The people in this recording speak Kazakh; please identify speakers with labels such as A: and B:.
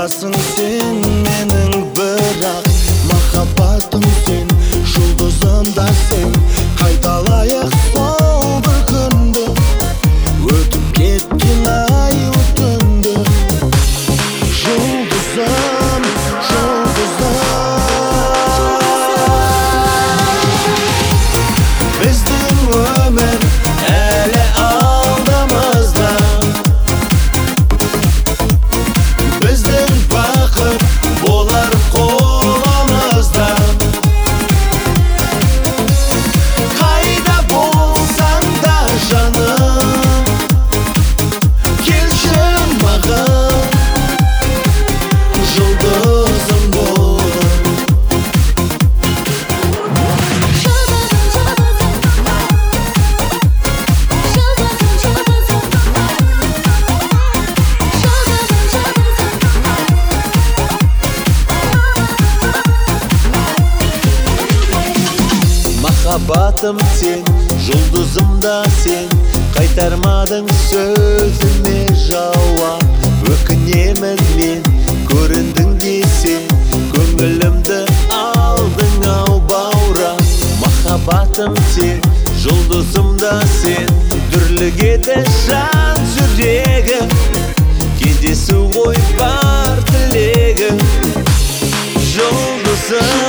A: Жұлдызымдасың сен менің, бірақ махаббатым сен. Жұлдызымда сен, қайталайық сол бір күнді, өтіп кеткен ай түнді. Жұлдызым, жұлдызым, біздің өмір әлі алдымызда, біздің бақыт болар қолымызда. Қайда болсаң да жаным, келші маған, жұлдызым бол. Махаббатым сен, жұлдызымда сен, қайтармадың сөзіме жауап. Өкінемін мен, көріндің десең, көңілімді алдың ау баурап. Махаббатым сен, жұлдызымда сен, дүрлігеді жан жүрегім, кездесу ғой бар тілегім. Жұлдызым,